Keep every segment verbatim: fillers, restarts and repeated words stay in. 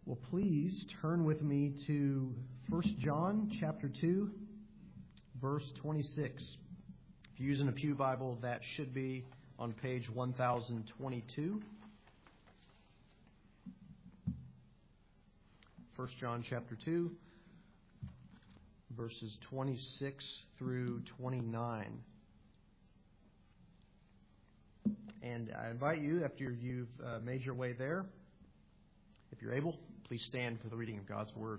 Well, please turn with me to First John chapter two, verse twenty-six. If you're using a Pew Bible, that should be on page one thousand twenty-two. First John chapter two, verses twenty-six through twenty-nine. And I invite you, after you've uh, made your way there, if you're able, please stand for the reading of God's Word.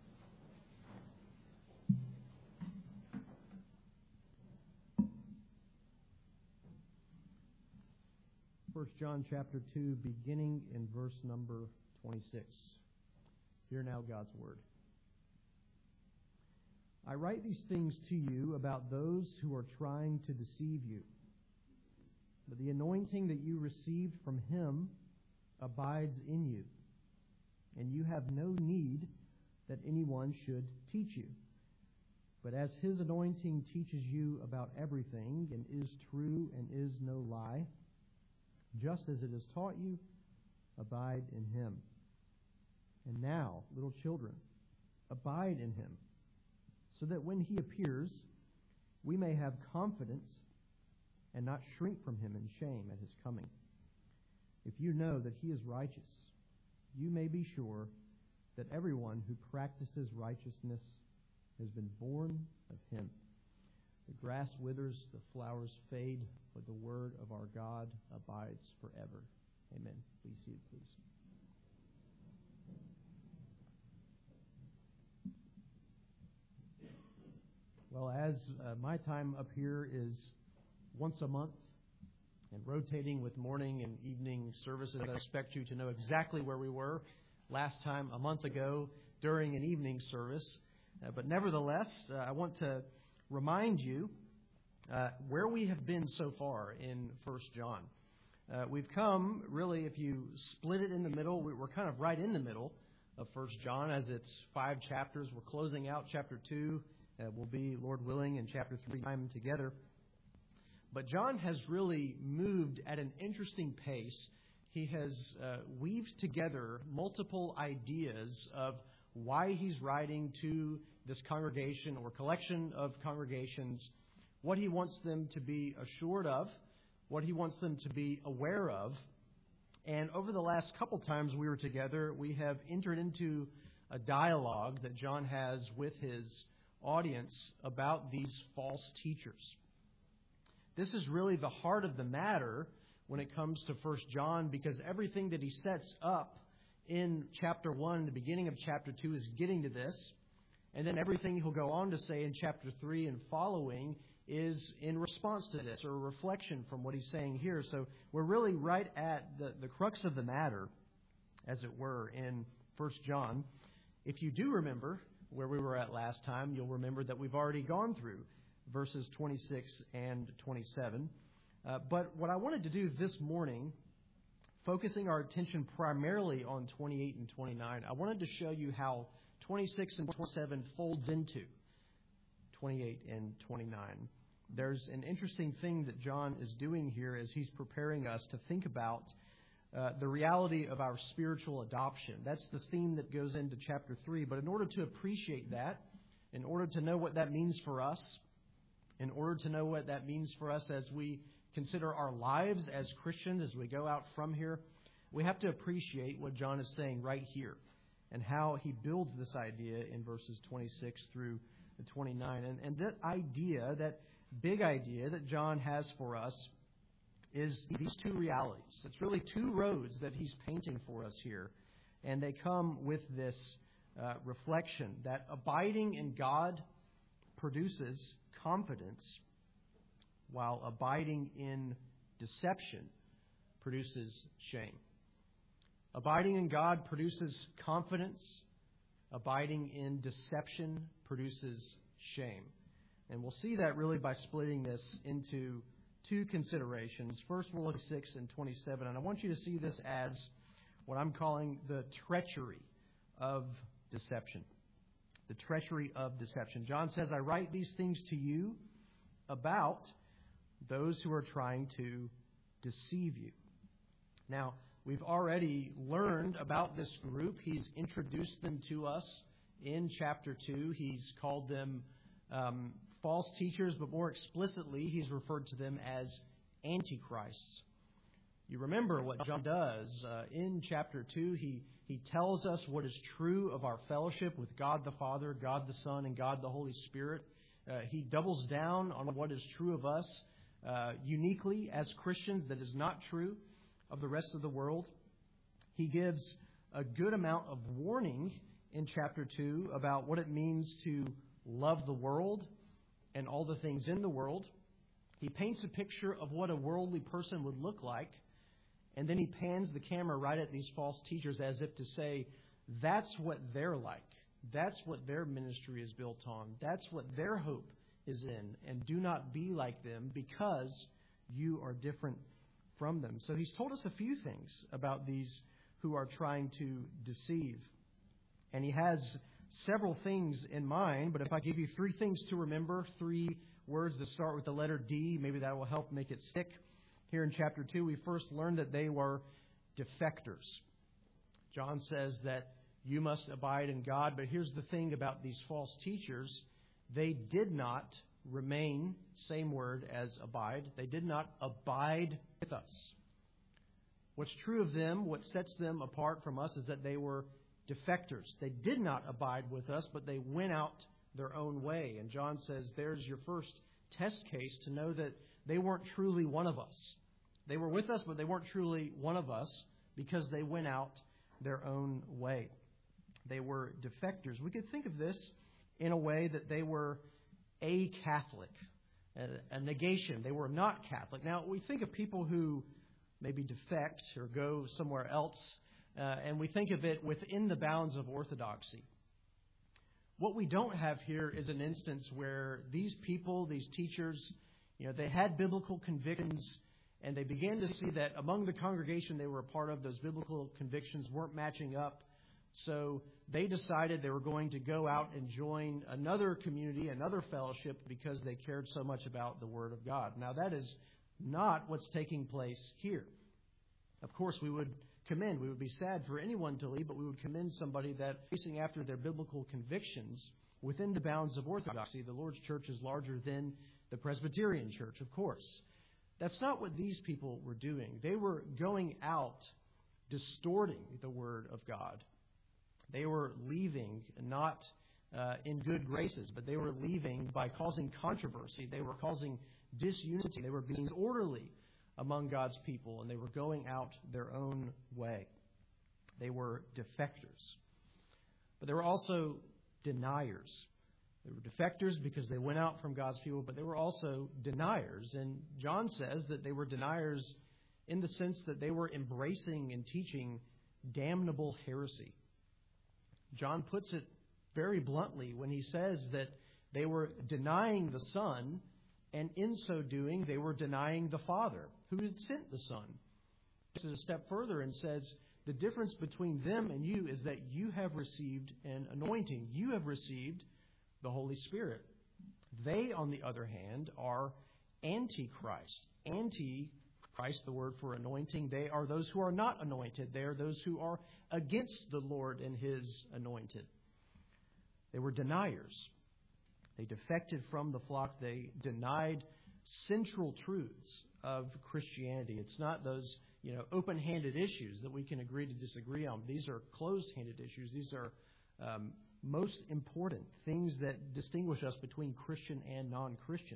First John chapter two, beginning in verse number twenty-six. Hear now God's Word. I write these things to you about those who are trying to deceive you. But the anointing that you received from Him abides in you, and you have no need that anyone should teach you. But as His anointing teaches you about everything, and is true and is no lie, just as it has taught you, abide in Him. And now, little children, abide in Him, so that when He appears, we may have confidence and not shrink from Him in shame at His coming. If you know that He is righteous, you may be sure that everyone who practices righteousness has been born of Him. The grass withers, the flowers fade, but the word of our God abides forever. Amen. Please see it, please. Well, as uh, my time up here is once a month and rotating with morning and evening services, I expect you to know exactly where we were last time a month ago during an evening service. Uh, but nevertheless, uh, I want to remind you uh, where we have been so far in First John. Uh, we've come, really, if you split it in the middle, we're kind of right in the middle of First John, as it's five chapters. We're closing out chapter two. Uh, we'll be, Lord willing, in chapter three time together. But John has really moved at an interesting pace. He has uh, weaved together multiple ideas of why he's writing to this congregation or collection of congregations, what he wants them to be assured of, what he wants them to be aware of. And over the last couple times we were together, we have entered into a dialogue that John has with his audience about these false teachers. This is really the heart of the matter when it comes to First John, because everything that he sets up in chapter one, the beginning of chapter two, is getting to this. And then everything he'll go on to say in chapter three and following is in response to this, or a reflection from what he's saying here. So we're really right at the, the crux of the matter, as it were, in First John. If you do remember where we were at last time, you'll remember that we've already gone through verses twenty-six and twenty-seven. Uh, but what I wanted to do this morning, focusing our attention primarily on twenty-eight and twenty-nine, I wanted to show you how twenty-six and twenty-seven folds into twenty-eight and twenty-nine. There's an interesting thing that John is doing here as he's preparing us to think about uh, the reality of our spiritual adoption. That's the theme that goes into chapter three. But in order to appreciate that, in order to know what that means for us, in order to know what that means for us as we consider our lives as Christians, as we go out from here, we have to appreciate what John is saying right here and how he builds this idea in verses twenty-six through twenty-nine. And, and that idea, that big idea that John has for us, is these two realities. It's really two roads that he's painting for us here. And they come with this uh, reflection that abiding in God produces confidence, while abiding in deception produces shame. Abiding in God produces confidence. Abiding in deception produces shame. And we'll see that really by splitting this into two considerations. First, we'll look at six and twenty-seven. And I want you to see this as what I'm calling the treachery of deception. The treachery of deception. John says, I write these things to you about those who are trying to deceive you. Now, We've already learned about this group. He's introduced them to us in chapter two. He's called them um, false teachers, but more explicitly, he's referred to them as antichrists. You remember what John does. Uh, in chapter two, he, he tells us what is true of our fellowship with God the Father, God the Son, and God the Holy Spirit. Uh, he doubles down on what is true of us uh, uniquely as Christians that is not true of the rest of the world. He gives a good amount of warning in chapter two about what it means to love the world and all the things in the world. He paints a picture of what a worldly person would look like, and then he pans the camera right at these false teachers as if to say, that's what they're like. That's what their ministry is built on. That's what their hope is in. And do not be like them because you are different from them. So he's told us a few things about these who are trying to deceive. And he has several things in mind, but if I give you three things to remember, three words that start with the letter D, maybe that will help make it stick. Here in chapter two, we first learned that they were defectors. John says that you must abide in God, but here's the thing about these false teachers. They did not remain, same word as abide, they did not abide with us. What's true of them, what sets them apart from us, is that they were defectors. They did not abide with us, but they went out their own way. And John says there's your first test case to know that they weren't truly one of us. They were with us, but they weren't truly one of us because they went out their own way. They were defectors. We could think of this in a way that they were a-Catholic, a, a negation. They were not Catholic. Now, we think of people who maybe defect or go somewhere else, uh, and we think of it within the bounds of orthodoxy. What we don't have here is an instance where these people, these teachers, you know, they had biblical convictions, and they began to see that among the congregation they were a part of, those biblical convictions weren't matching up. So they decided they were going to go out and join another community, another fellowship, because they cared so much about the Word of God. Now, that is not what's taking place here. Of course, we would commend, we would be sad for anyone to leave, but we would commend somebody that, chasing after their biblical convictions within the bounds of orthodoxy. The Lord's church is larger than the Presbyterian church, of course. That's not what these people were doing. They were going out distorting the Word of God. They were leaving not uh, in good graces, but they were leaving by causing controversy. They were causing disunity. They were being disorderly among God's people, and they were going out their own way. They were defectors. But they were also deniers. They were defectors because they went out from God's people, but they were also deniers. And John says that they were deniers in the sense that they were embracing and teaching damnable heresy. John puts it very bluntly when he says that they were denying the Son, and in so doing, they were denying the Father, who had sent the Son. He takes it a step further and says, the difference between them and you is that you have received an anointing. You have received the Holy Spirit. They, on the other hand, are antichrist. Antichrist, the word for anointing, they are those who are not anointed. They are those who are against the Lord and His anointed. They were deniers. They defected from the flock. They denied central truths of Christianity. It's not those, you know, open-handed issues that we can agree to disagree on. These are closed-handed issues. These are um, most important things that distinguish us between Christian and non-Christian.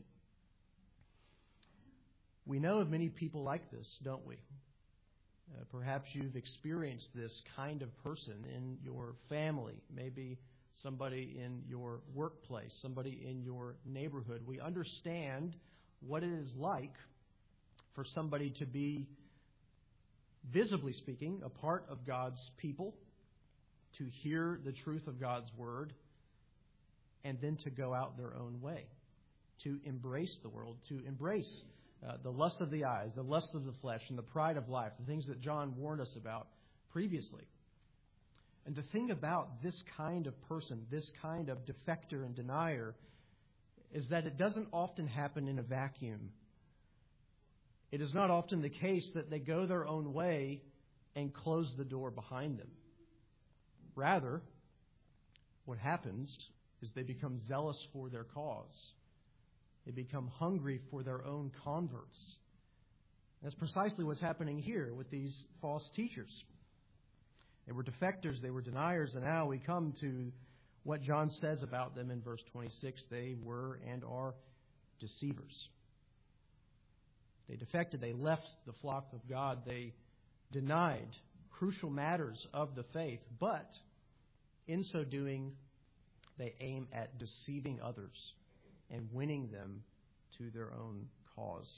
We know of many people like this, don't we? Uh, perhaps you've experienced this kind of person in your family, maybe somebody in your workplace, somebody in your neighborhood. We understand what it is like for somebody to be, visibly speaking, a part of God's people, to hear the truth of God's Word, and then to go out their own way, to embrace the world, to embrace uh, the lust of the eyes, the lust of the flesh, and the pride of life, the things that John warned us about previously. And the thing about this kind of person, this kind of defector and denier, is that it doesn't often happen in a vacuum. It is not often the case that they go their own way and close the door behind them. Rather, what happens is they become zealous for their cause. They become hungry for their own converts. That's precisely what's happening here with these false teachers. They were defectors, they were deniers, and now we come to what John says about them in verse twenty-six. They were and are deceivers. They defected, they left the flock of God, they denied crucial matters of the faith, but in so doing, they aim at deceiving others and winning them to their own cause.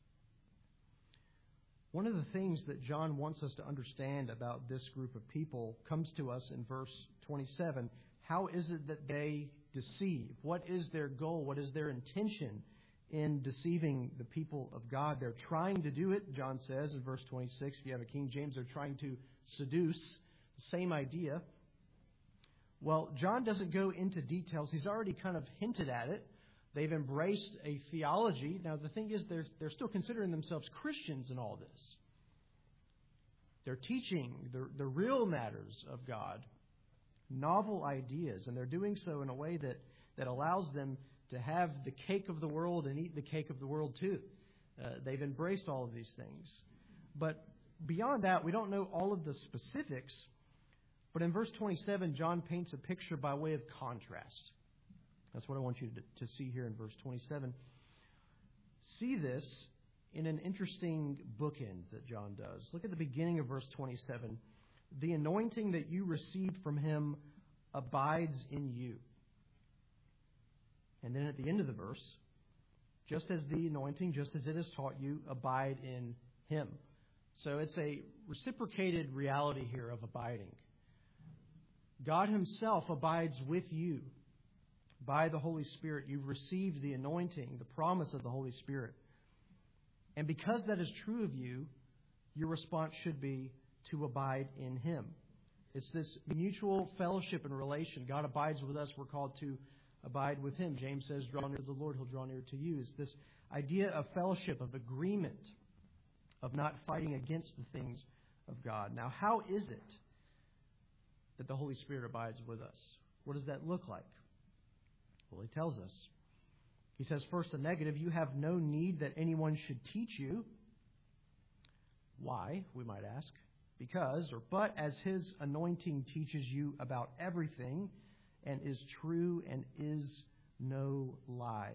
One of the things that John wants us to understand about this group of people comes to us in verse twenty-seven. How is it that they deceive? What is their goal? What is their intention in deceiving the people of God? They're trying to do it, John says in verse twenty-six. If you have a King James, they're trying to seduce. The same idea. Well, John doesn't go into details. He's already kind of hinted at it. They've embraced a theology. Now, the thing is, they're, they're still considering themselves Christians in all this. They're teaching the, the real matters of God, novel ideas, and they're doing so in a way that, that allows them to have the cake of the world and eat the cake of the world too. Uh, they've embraced all of these things. But beyond that, we don't know all of the specifics. But in verse twenty-seven, John paints a picture by way of contrast. That's what I want you to, to see here in verse twenty-seven. See this in an interesting bookend that John does. Look at the beginning of verse twenty-seven. The anointing that you received from him abides in you. And then at the end of the verse, just as the anointing, just as it has taught you, abide in him. So it's a reciprocated reality here of abiding. God himself abides with you. By the Holy Spirit, you've received the anointing, the promise of the Holy Spirit. And because that is true of you, your response should be to abide in him. It's this mutual fellowship and relation. God abides with us. We're called to abide with him. James says, draw near to the Lord, he'll draw near to you. It's this idea of fellowship, of agreement, of not fighting against the things of God. Now, how is it that the Holy Spirit abides with us? What does that look like? Well, he tells us. He says, first, the negative, you have no need that anyone should teach you. Why, we might ask? Because, or but, as his anointing teaches you about everything and is true and is no lie.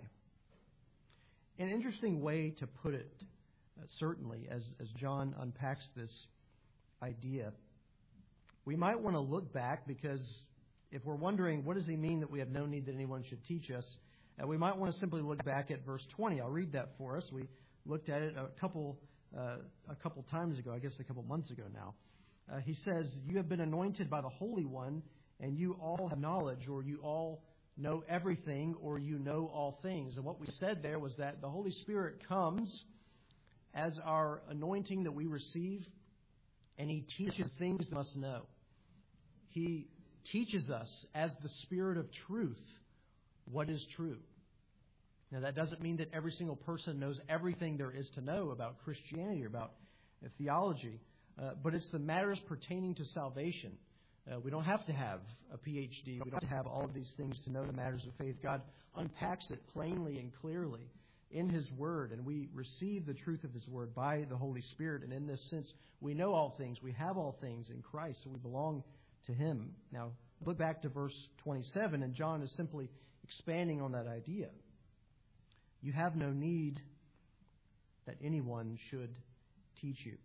An interesting way to put it, uh, certainly, as, as John unpacks this idea, we might want to look back, because if we're wondering, what does he mean that we have no need that anyone should teach us? Uh, we might want to simply look back at verse twenty. I'll read that for us. We looked at it a couple uh, a couple times ago, I guess a couple months ago now. Uh, he says, you have been anointed by the Holy One, and you all have knowledge, or you all know everything, or you know all things. And what we said there was that the Holy Spirit comes as our anointing that we receive, and he teaches things we must know. He teaches us as the Spirit of truth what is true. Now, that doesn't mean that every single person knows everything there is to know about Christianity or about uh, theology, uh, but it's the matters pertaining to salvation. Uh, we don't have to have a P H D. We don't have to have all of these things to know the matters of faith. God unpacks it plainly and clearly in his Word, and we receive the truth of his Word by the Holy Spirit. And in this sense, we know all things. We have all things in Christ, so we belong to him. Now, look back to verse twenty-seven, and John is simply expanding on that idea. You have no need that anyone should teach you.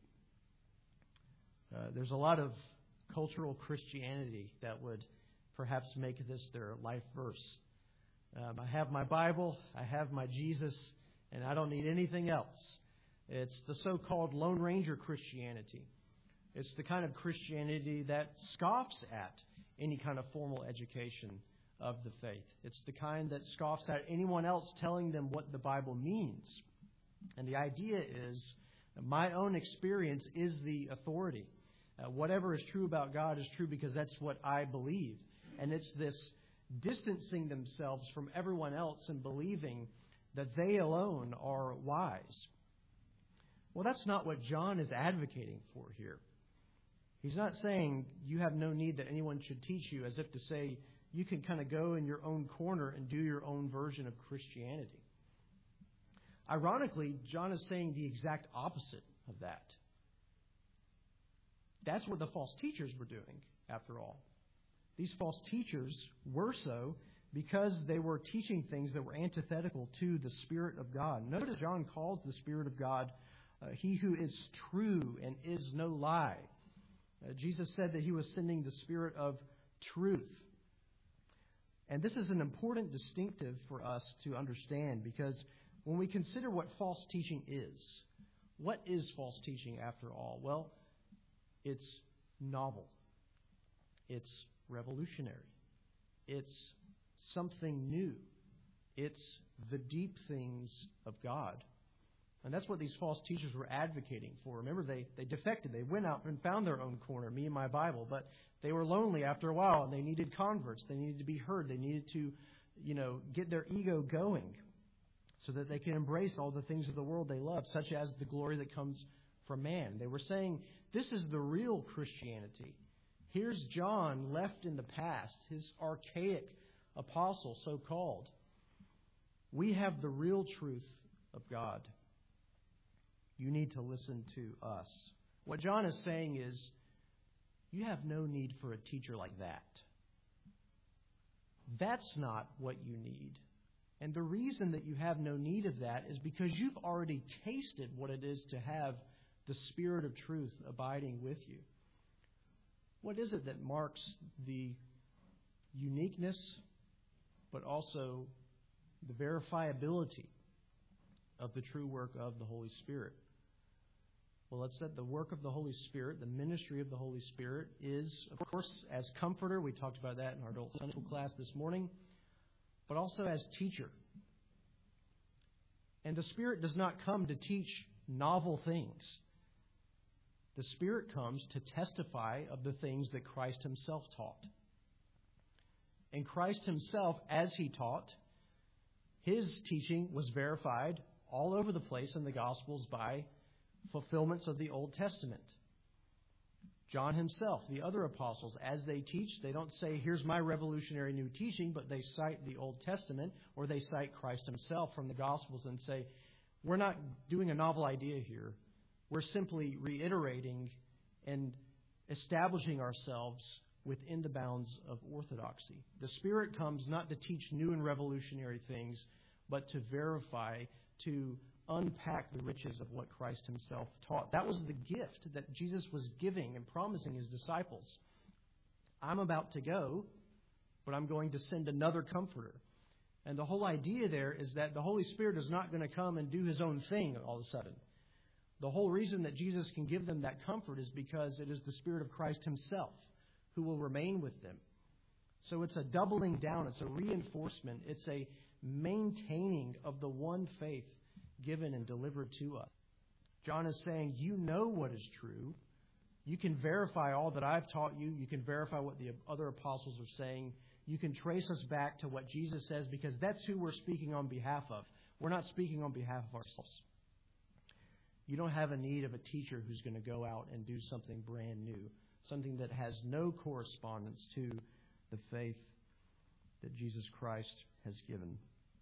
Uh, there's a lot of cultural Christianity that would perhaps make this their life verse. Um, I have my Bible, I have my Jesus, and I don't need anything else. It's the so-called Lone Ranger Christianity. It's the kind of Christianity that scoffs at any kind of formal education of the faith. It's the kind that scoffs at anyone else telling them what the Bible means. And the idea is, my own experience is the authority. Uh, whatever is true about God is true because that's what I believe. And it's this distancing themselves from everyone else and believing that they alone are wise. Well, that's not what John is advocating for here. He's not saying you have no need that anyone should teach you, as if to say you can kind of go in your own corner and do your own version of Christianity. Ironically, John is saying the exact opposite of that. That's what the false teachers were doing, after all. These false teachers were so because they were teaching things that were antithetical to the Spirit of God. Notice John calls the Spirit of God uh, He who is true and is no lie. Uh, Jesus said that He was sending the Spirit of truth. And this is an important distinctive for us to understand, because when we consider what false teaching is, what is false teaching after all? Well, it's novel. It's revolutionary. It's something new. It's the deep things of God. And that's what these false teachers were advocating for. Remember, they, they defected. They went out and found their own corner, me and my Bible. But they were lonely after a while, and they needed converts. They needed to be heard. They needed to, you know, get their ego going so that they can embrace all the things of the world they love, such as the glory that comes from man. They were saying, this is the real Christianity. Here's John left in the past, his archaic apostle, so-called. We have the real truth of God. You need to listen to us. What John is saying is, you have no need for a teacher like that. That's not what you need. And the reason that you have no need of that is because you've already tasted what it is to have the Spirit of truth abiding with you. What is it that marks the uniqueness, but also the verifiability of the true work of the Holy Spirit? Well, it's that the work of the Holy Spirit, the ministry of the Holy Spirit, is, of course, as comforter. We talked about that in our adult Sunday school class this morning. But also as teacher. And the Spirit does not come to teach novel things. The Spirit comes to testify of the things that Christ Himself taught. And Christ Himself, as He taught, His teaching was verified all over the place in the Gospels by fulfillments of the Old Testament. John himself, the other apostles, as they teach, they don't say, here's my revolutionary new teaching, but they cite the Old Testament, or they cite Christ Himself from the Gospels and say, we're not doing a novel idea here. We're simply reiterating and establishing ourselves within the bounds of orthodoxy. The Spirit comes not to teach new and revolutionary things, but to verify, to unpack the riches of what Christ Himself taught. That was the gift that Jesus was giving and promising His disciples. I'm about to go, but I'm going to send another comforter. And the whole idea there is that the Holy Spirit is not going to come and do His own thing all of a sudden. The whole reason that Jesus can give them that comfort is because it is the Spirit of Christ Himself who will remain with them. So it's a doubling down. It's a reinforcement. It's a maintaining of the one faith given and delivered to us. John is saying, you know what is true. You can verify all that I've taught you. You can verify what the other apostles are saying. You can trace us back to what Jesus says, because that's who we're speaking on behalf of. We're not speaking on behalf of ourselves. You don't have a need of a teacher who's going to go out and do something brand new, something that has no correspondence to the faith that Jesus Christ has given.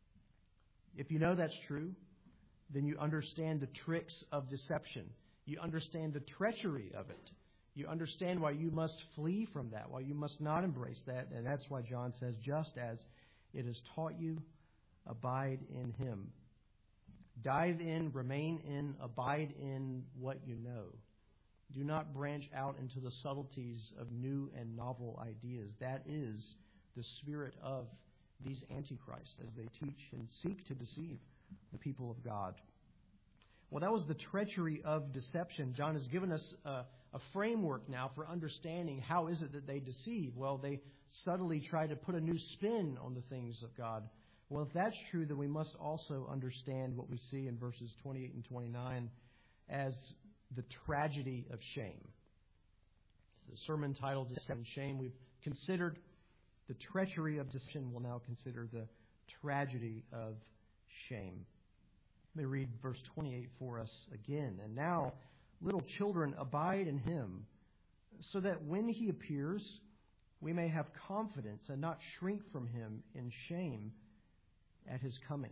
If you know that's true, then you understand the tricks of deception. You understand the treachery of it. You understand why you must flee from that, why you must not embrace that. And that's why John says, just as it has taught you, abide in Him. Dive in, remain in, abide in what you know. Do not branch out into the subtleties of new and novel ideas. That is the spirit of these antichrists as they teach and seek to deceive the people of God. Well, that was the treachery of deception. John has given us a, a framework now for understanding how is it that they deceive. Well, they subtly try to put a new spin on the things of God. Well, if that's true, then we must also understand what we see in verses twenty-eight and twenty-nine as the tragedy of shame. The sermon titled Deception and Shame. We've considered the treachery of deception. We'll now consider the tragedy of shame. Let me read verse twenty-eight for us again. And now, little children, abide in Him, so that when he appears, we may have confidence and not shrink from him in shame at his coming.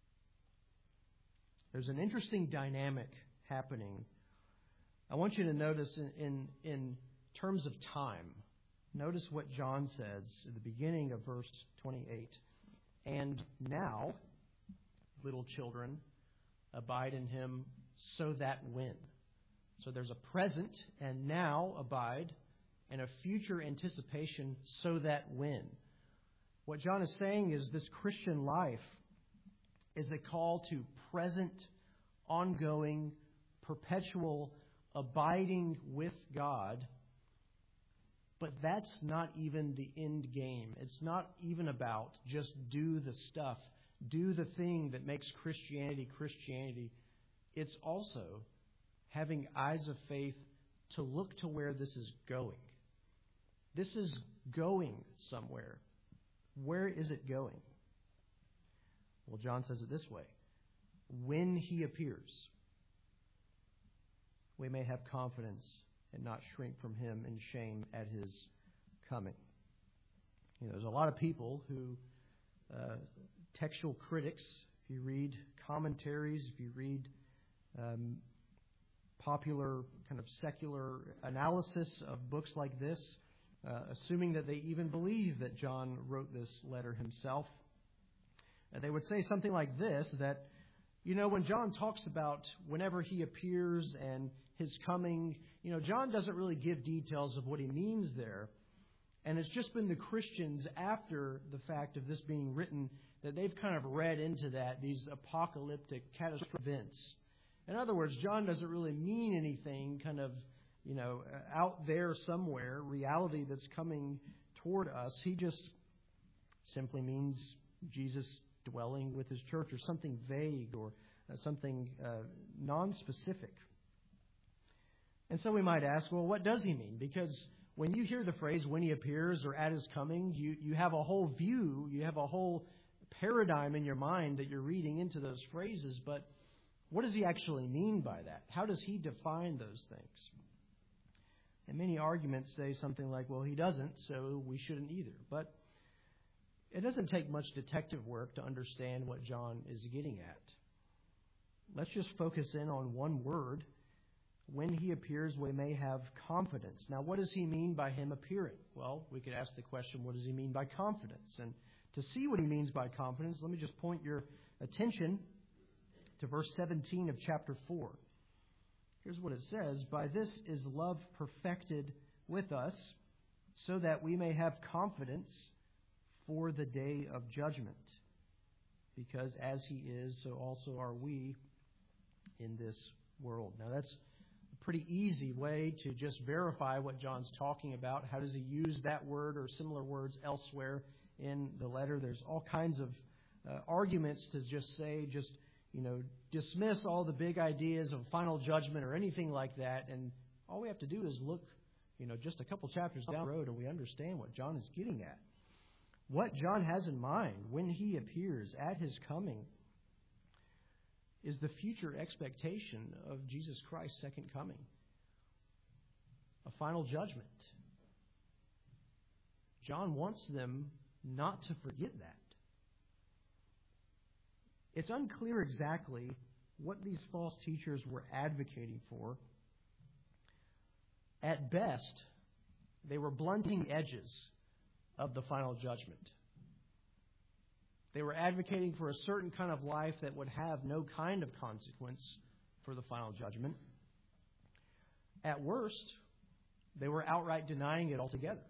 There's an interesting dynamic happening. I want you to notice in, in, in terms of time. Notice what John says at the beginning of verse twenty-eight. And now, little children, abide in him so that when. So there's a present and now abide, and a future anticipation so that when. What John is saying is this Christian life is a call to present, ongoing, perpetual abiding with God. But that's not even the end game. It's not even about just do the stuff, do the thing that makes Christianity Christianity. It's also having eyes of faith to look to where this is going. This is going somewhere. Where is it going? Well, John says it this way. When he appears, we may have confidence and not shrink from him in shame at his coming. You know, there's a lot of people who, uh, textual critics, if you read commentaries, if you read um, popular kind of secular analysis of books like this, uh, assuming that they even believe that John wrote this letter himself, uh, they would say something like this, that, you know, when John talks about whenever he appears and his coming, you know, John doesn't really give details of what he means there. And it's just been the Christians after the fact of this being written that they've kind of read into that, these apocalyptic catastrophic events. In other words, John doesn't really mean anything kind of, you know, out there somewhere, reality that's coming toward us. He just simply means Jesus dwelling with his church, or something vague, or uh, something uh, non-specific. And so we might ask, well, what does he mean? Because when you hear the phrase when he appears or at his coming, you, you have a whole view, you have a whole paradigm in your mind that you're reading into those phrases. But what does he actually mean by that? How does he define those things? And many arguments say something like, well, he doesn't, so we shouldn't either. But it doesn't take much detective work to understand what John is getting at. Let's just focus in on one word. When he appears, we may have confidence. Now, what does he mean by him appearing? Well, we could ask the question, what does he mean by confidence? And to see what he means by confidence, let me just point your attention to verse seventeen of chapter four. Here's what it says. By this is love perfected with us, so that we may have confidence for the day of judgment. Because as he is, so also are we in this world. Now, that's a pretty easy way to just verify what John's talking about. How does he use that word or similar words elsewhere in the letter? There's all kinds of uh, arguments to just say, just, you know, dismiss all the big ideas of final judgment or anything like that. And all we have to do is look, you know, just a couple chapters down the road and we understand what John is getting at. What John has in mind when he appears at his coming is the future expectation of Jesus Christ's second coming. A final judgment. John wants them not to forget that. It's unclear exactly what these false teachers were advocating for. At best, they were blunting edges of the final judgment. They were advocating for a certain kind of life that would have no kind of consequence for the final judgment. At worst, they were outright denying it altogether.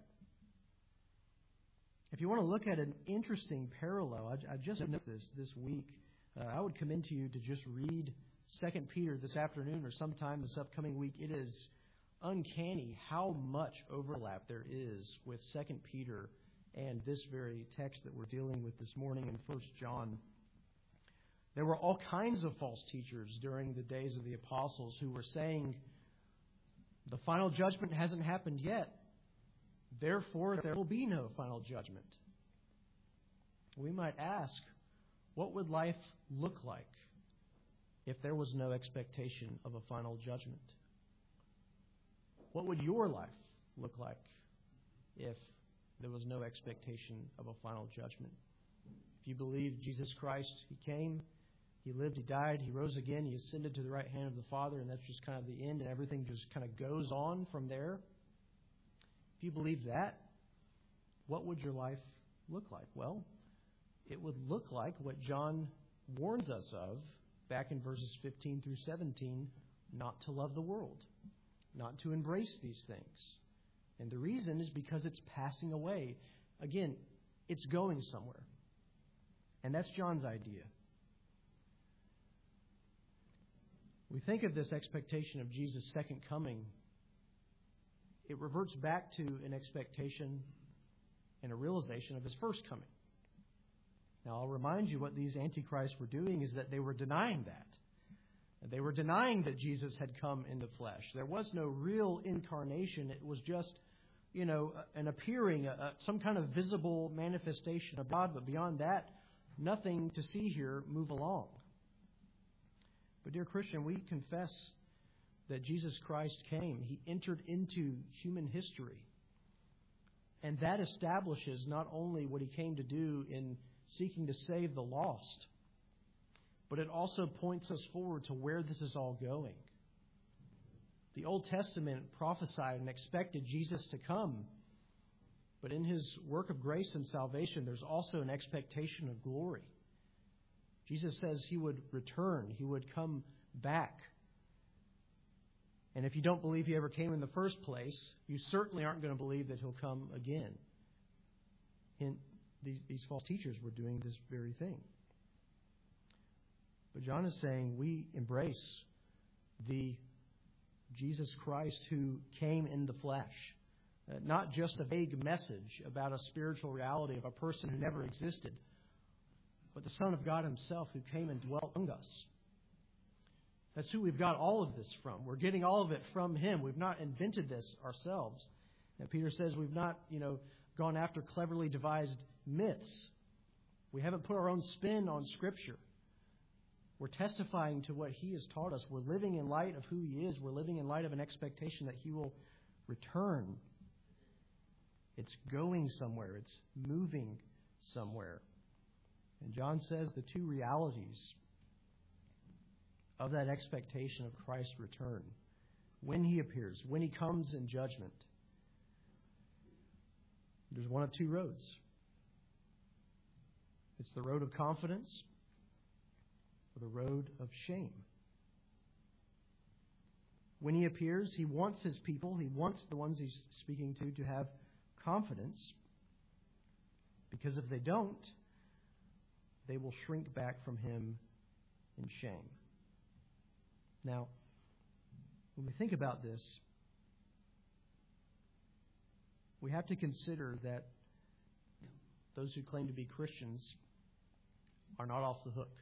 If you want to look at an interesting parallel, I, I just noticed this this week. Uh, I would commend to you to just read Second Peter this afternoon or sometime this upcoming week. It is uncanny how much overlap there is with Second Peter and this very text that we're dealing with this morning in First John. There were all kinds of false teachers during the days of the apostles who were saying, the final judgment hasn't happened yet, therefore there will be no final judgment. We might ask, what would life look like if there was no expectation of a final judgment? What would your life look like if there was no expectation of a final judgment? If you believe Jesus Christ, He came, He lived, He died, He rose again, He ascended to the right hand of the Father, and that's just kind of the end, and everything just kind of goes on from there. If you believe that, what would your life look like? Well, it would look like what John warns us of back in verses fifteen through seventeen, not to love the world, not to embrace these things. And the reason is because it's passing away. Again, it's going somewhere. And that's John's idea. We think of this expectation of Jesus' second coming. It reverts back to an expectation and a realization of His first coming. Now, I'll remind you what these antichrists were doing is that they were denying that. They were denying that Jesus had come in the flesh. There was no real incarnation. It was just, you know, an appearing, a, some kind of visible manifestation of God. But beyond that, nothing to see here. Move along. But dear Christian, we confess that Jesus Christ came. He entered into human history. And that establishes not only what He came to do in seeking to save the lost, but it also points us forward to where this is all going. The Old Testament prophesied and expected Jesus to come. But in His work of grace and salvation, there's also an expectation of glory. Jesus says He would return. He would come back. And if you don't believe He ever came in the first place, you certainly aren't going to believe that He'll come again. And these, these false teachers were doing this very thing. But John is saying we embrace the Jesus Christ who came in the flesh. Uh, not just a vague message about a spiritual reality of a person who never existed, but the Son of God Himself who came and dwelt among us. That's who we've got all of this from. We're getting all of it from Him. We've not invented this ourselves. And Peter says we've not, you know, gone after cleverly devised myths. We haven't put our own spin on Scripture. We're testifying to what He has taught us. We're living in light of who He is. We're living in light of an expectation that He will return. It's going somewhere. It's moving somewhere. And John says the two realities of that expectation of Christ's return, when He appears, when He comes in judgment, there's one of two roads. It's the road of confidence or the road of shame. When He appears, He wants His people, He wants the ones He's speaking to, to have confidence. Because if they don't, they will shrink back from Him in shame. Now, when we think about this, we have to consider that those who claim to be Christians are not off the hook.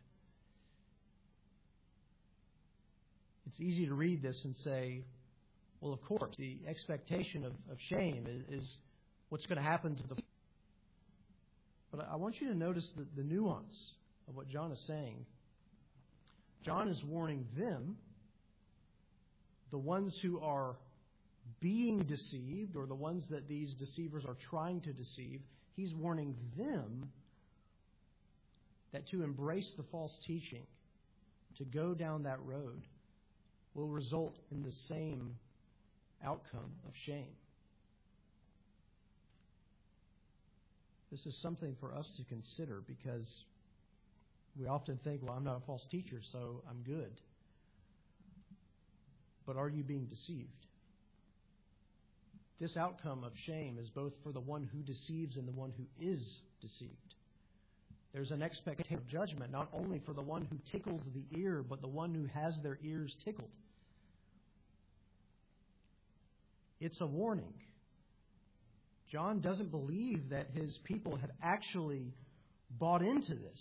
It's easy to read this and say, well, of course, the expectation of, of shame is, is what's going to happen to the... But I want you to notice the, the nuance of what John is saying. John is warning them, the ones who are being deceived, or the ones that these deceivers are trying to deceive, he's warning them that to embrace the false teaching, to go down that road, will result in the same outcome of shame. This is something for us to consider, because we often think, well, I'm not a false teacher, so I'm good. But are you being deceived? This outcome of shame is both for the one who deceives and the one who is deceived. There's an expectation of judgment, not only for the one who tickles the ear, but the one who has their ears tickled. It's a warning. John doesn't believe that his people had actually bought into this.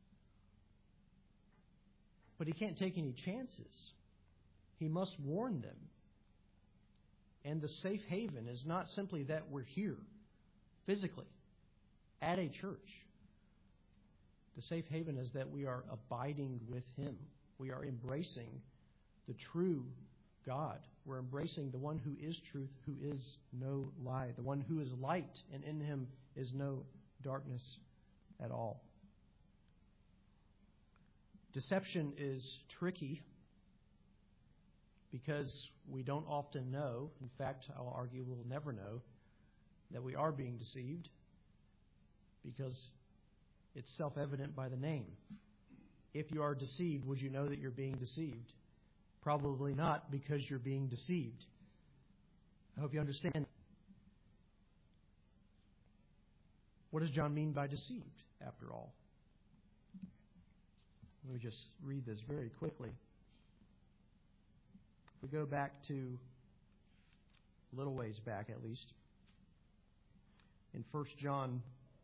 But he can't take any chances. He must warn them. And the safe haven is not simply that we're here physically at a church. The safe haven is that we are abiding with Him. We are embracing the true God. We're embracing the one who is truth, who is no lie, the one who is light, and in him is no darkness at all. Deception is tricky because we don't often know, in fact, I'll argue we'll never know, that we are being deceived because it's self-evident by the name. If you are deceived, would you know that you're being deceived? Probably not, because you're being deceived. I hope you understand. What does John mean by deceived, after all? Let me just read this very quickly. If we go back to a little ways back, at least, in First John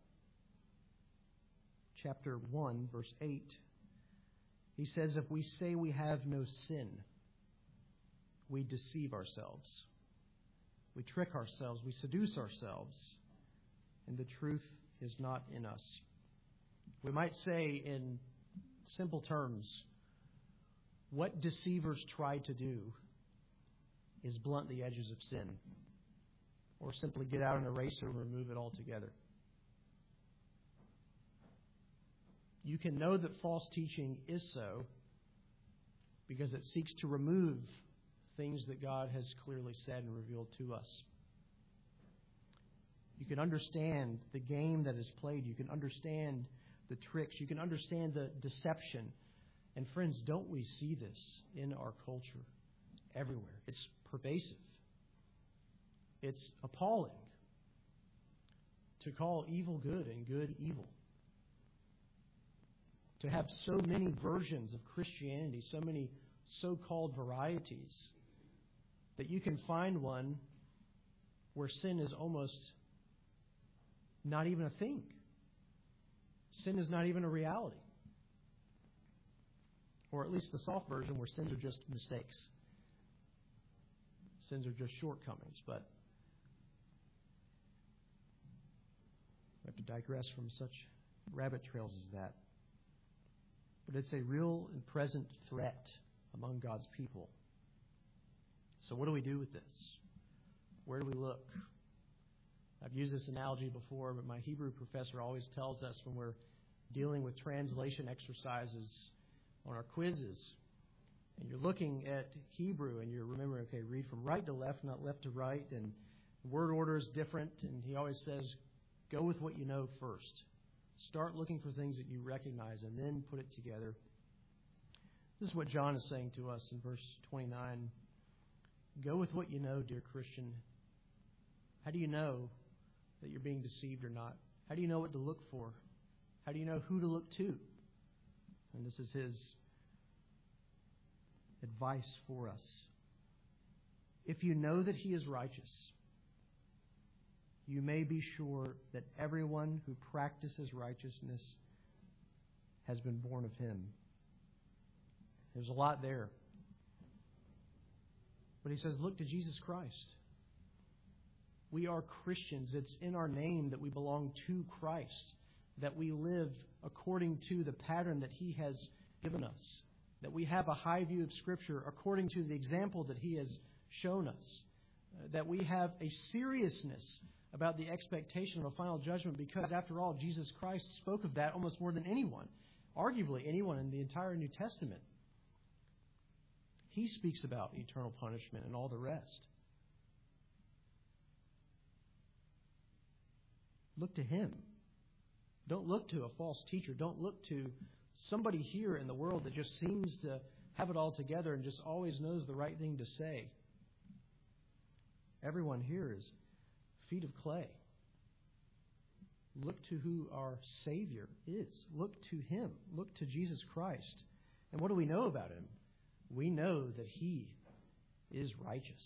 chapter one, verse eight, he says, if we say we have no sin, we deceive ourselves. We trick ourselves. We seduce ourselves. And the truth is not in us. We might say in simple terms, what deceivers try to do is blunt the edges of sin, or simply get out an eraser and remove it altogether. You can know that false teaching is so because it seeks to remove things that God has clearly said and revealed to us. You can understand the game that is played. You can understand the tricks. You can understand the deception. And friends, don't we see this in our culture everywhere? It's pervasive. It's appalling to call evil good and good evil. To have so many versions of Christianity, so many so-called varieties, that you can find one where sin is almost not even a thing. Sin is not even a reality. Or at least the soft version where sins are just mistakes. Sins are just shortcomings. But we have to digress from such rabbit trails as that. But it's a real and present threat among God's people. So what do we do with this? Where do we look? I've used this analogy before, but my Hebrew professor always tells us when we're dealing with translation exercises on our quizzes, and you're looking at Hebrew and you're remembering, okay, read from right to left, not left to right, and word order is different, and he always says, go with what you know first. Start looking for things that you recognize and then put it together. This is what John is saying to us in verse twenty-nine. Go with what you know, dear Christian. How do you know that you're being deceived or not? How do you know what to look for? How do you know who to look to? And this is his advice for us. If you know that he is righteous, you may be sure that everyone who practices righteousness has been born of him. There's a lot there. But he says, look to Jesus Christ. We are Christians. It's in our name that we belong to Christ, that we live according to the pattern that he has given us, that we have a high view of Scripture according to the example that he has shown us, uh, that we have a seriousness about the expectation of a final judgment because, after all, Jesus Christ spoke of that almost more than anyone, arguably anyone in the entire New Testament. He speaks about eternal punishment and all the rest. Look to him. Don't look to a false teacher. Don't look to somebody here in the world that just seems to have it all together and just always knows the right thing to say. Everyone here is feet of clay. Look to who our Savior is. Look to him. Look to Jesus Christ. And what do we know about him? We know that he is righteous.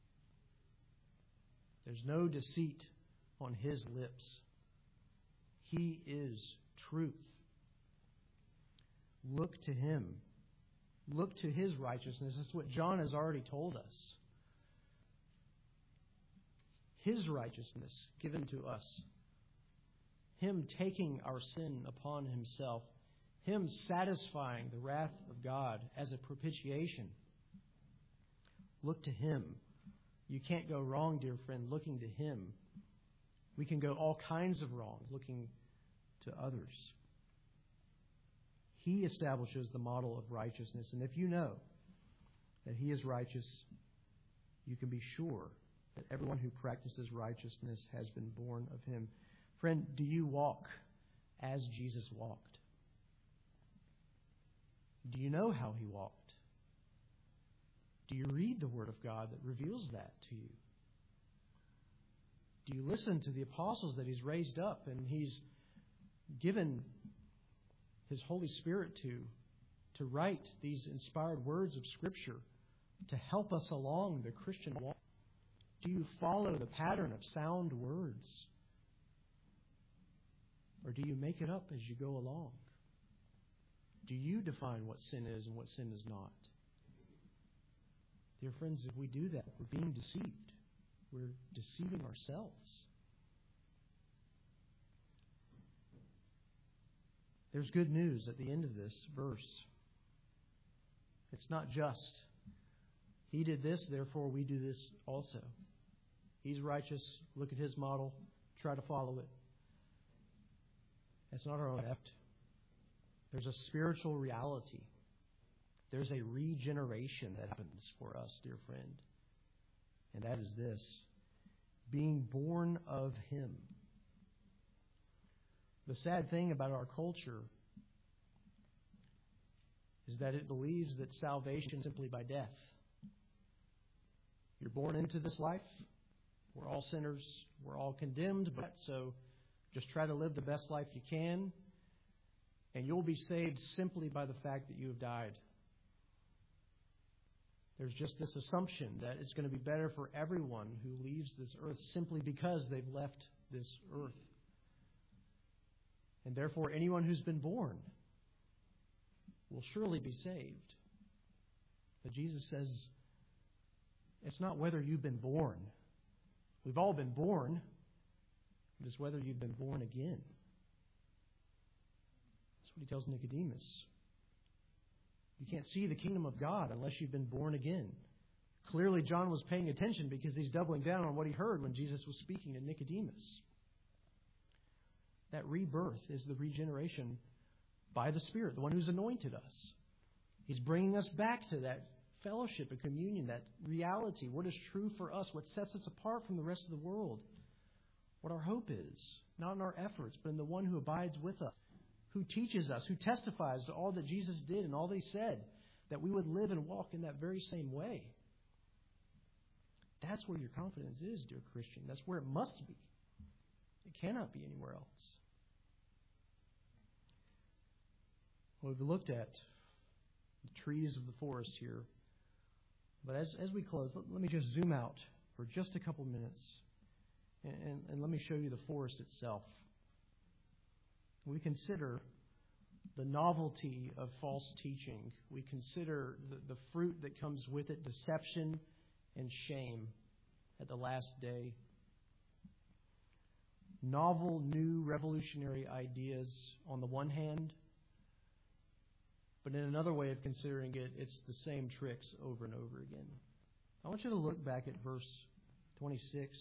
There's no deceit on his lips. He is truth. Look to him. Look to his righteousness. That's what John has already told us. His righteousness given to us. Him taking our sin upon himself. Him satisfying the wrath of God as a propitiation. Look to Him. You can't go wrong, dear friend, looking to Him. We can go all kinds of wrong looking to others. He establishes the model of righteousness. And if you know that He is righteous, you can be sure that everyone who practices righteousness has been born of Him. Friend, do you walk as Jesus walked? Do you know how He walked? Do you read the Word of God that reveals that to you? Do you listen to the apostles that He's raised up and He's given His Holy Spirit to, to write these inspired words of Scripture to help us along the Christian walk? Do you follow the pattern of sound words? Or do you make it up as you go along? Do you define what sin is and what sin is not? Dear friends, if we do that, we're being deceived. We're deceiving ourselves. There's good news at the end of this verse. It's not just, He did this, therefore we do this also. He's righteous. Look at His model. Try to follow it. That's not our own effort. There's a spiritual reality. There's a regeneration that happens for us, dear friend. And that is this: being born of Him. The sad thing about our culture is that it believes that salvation is simply by death. You're born into this life. We're all sinners. We're all condemned, but so just try to live the best life you can, and you'll be saved simply by the fact that you have died. There's just this assumption that it's going to be better for everyone who leaves this earth simply because they've left this earth. And therefore, anyone who's been born will surely be saved. But Jesus says, it's not whether you've been born. We've all been born. It is whether you've been born again. That's what He tells Nicodemus. You can't see the kingdom of God unless you've been born again. Clearly, John was paying attention because he's doubling down on what he heard when Jesus was speaking to Nicodemus. That rebirth is the regeneration by the Spirit, the one who's anointed us. He's bringing us back to that fellowship and communion, that reality, what is true for us, what sets us apart from the rest of the world, what our hope is, not in our efforts, but in the one who abides with us, who teaches us, who testifies to all that Jesus did and all that He said, that we would live and walk in that very same way. That's where your confidence is, dear Christian. That's where it must be. It cannot be anywhere else. Well, we've looked at the trees of the forest here. But as, as we close, let, let me just zoom out for just a couple minutes and, and, and let me show you the forest itself. We consider the novelty of false teaching. We consider the, the fruit that comes with it, deception and shame at the last day. Novel, new, revolutionary ideas on the one hand, but in another way of considering it, it's the same tricks over and over again. I want you to look back at verse twenty-six,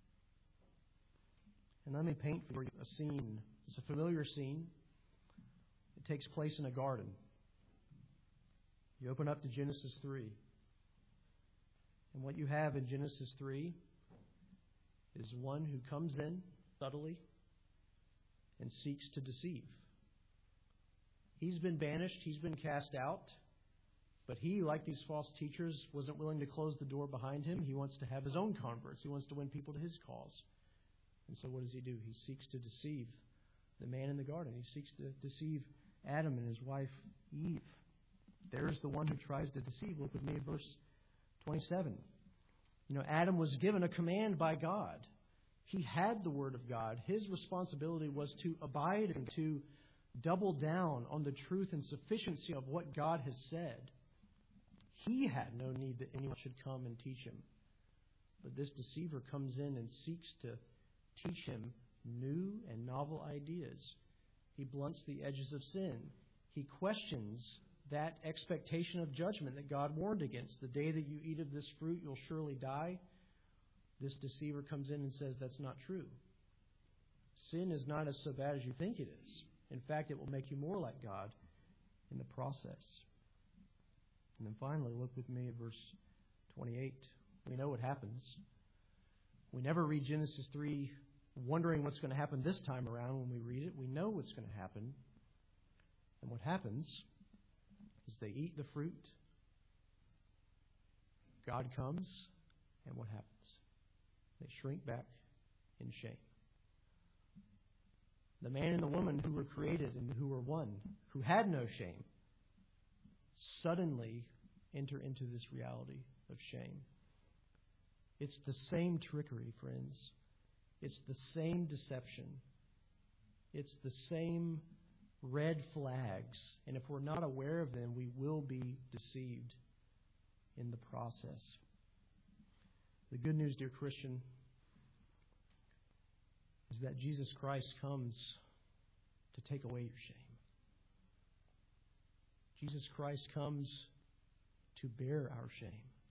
and let me paint for you a scene. It's a familiar scene. It takes place in a garden. You open up to Genesis three. And what you have in Genesis three is one who comes in subtly and seeks to deceive. He's been banished. He's been cast out. But he, like these false teachers, wasn't willing to close the door behind him. He wants to have his own converts. He wants to win people to his cause. And so what does he do? He seeks to deceive the man in the garden. He seeks to deceive Adam and his wife Eve. There's the one who tries to deceive. Look with me at verse twenty-seven. You know, Adam was given a command by God. He had the Word of God. His responsibility was to abide and to double down on the truth and sufficiency of what God has said. He had no need that anyone should come and teach him. But this deceiver comes in and seeks to teach him new and novel ideas. He blunts the edges of sin. He questions that expectation of judgment that God warned against. The day that you eat of this fruit, you'll surely die. This deceiver comes in and says that's not true. Sin is not as so bad as you think it is. In fact, it will make you more like God in the process. And then finally, look with me at verse twenty-eight. We know what happens. We never read Genesis three wondering what's going to happen this time around when we read it. We know what's going to happen. And what happens is they eat the fruit. God comes, and what happens? They shrink back in shame. The man and the woman who were created and who were one, who had no shame, suddenly enter into this reality of shame. It's the same trickery, friends. It's the same deception. It's the same red flags. And if we're not aware of them, we will be deceived in the process. The good news, dear Christian, is that Jesus Christ comes to take away your shame. Jesus Christ comes to bear our shame.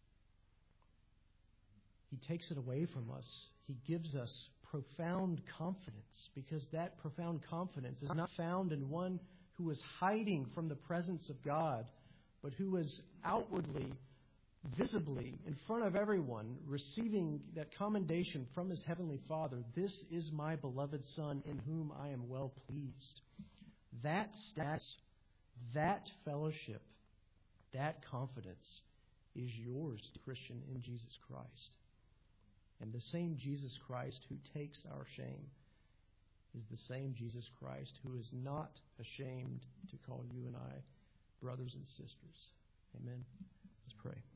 He takes it away from us. He gives us profound confidence, because that profound confidence is not found in one who is hiding from the presence of God, but who is outwardly, visibly, in front of everyone, receiving that commendation from his heavenly Father. This is my beloved Son in whom I am well pleased. That status, that fellowship, that confidence is yours, Christian, in Jesus Christ. And the same Jesus Christ who takes our shame is the same Jesus Christ who is not ashamed to call you and I brothers and sisters. Amen. Let's pray.